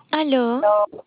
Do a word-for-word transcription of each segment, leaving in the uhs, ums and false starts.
Aló,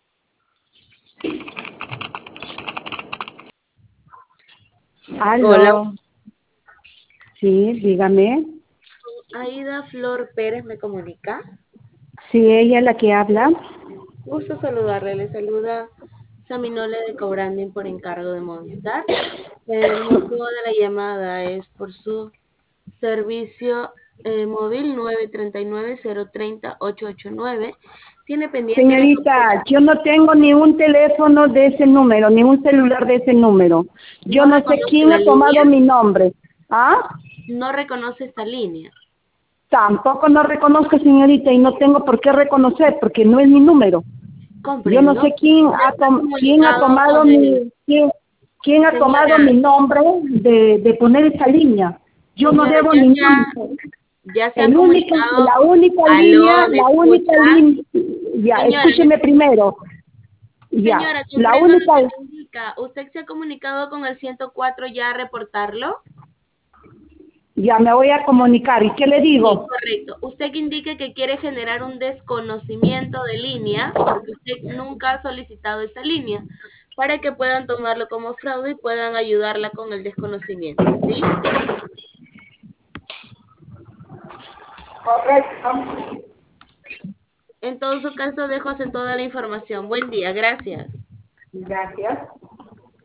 Hola, Aló, sí, dígame. Aida Flor Pérez me comunica. Sí, ella es la que habla. Gusto saludarle, le saluda Saminole de Cobranding por encargo de Movistar. El motivo de la llamada es por su servicio eh, móvil nueve tres nueve cero tres cero ocho ocho nueve. Tiene pendiente la Señorita, yo no tengo ni un teléfono de ese número, ni un celular de ese número. Yo no no sé reconoce quién la ha línea, tomado mi nombre. ¿Ah? no reconoce esta línea. Tampoco no reconozco, señorita, y no tengo por qué reconocer, porque no es mi número. Yo no Comprendo. sé quién Usted ha, está tom- quién ha comunicado tomado con el mi, quién, quién ha tomado señora, mi nombre de, de poner esa línea. Yo no señora, debo ya se ningún. ha, ya se ha El único, comunicado la con... única línea, Aló, ¿me la única escucha? línea, ya, Señora, ¿me escúcheme escucha? primero, ya, Señora, la comprendo lo única, que me indica. ¿Usted se ha comunicado con el ciento cuatro ya a reportarlo? ya me voy a comunicar, ¿y qué le Sí, digo? correcto. Usted que indique que quiere generar un desconocimiento de línea, porque usted nunca ha solicitado esta línea, para que puedan tomarlo como fraude y puedan ayudarla con el desconocimiento, ¿sí? Correcto. En todo su caso, dejo hacer toda la información. Buen día, gracias. Gracias.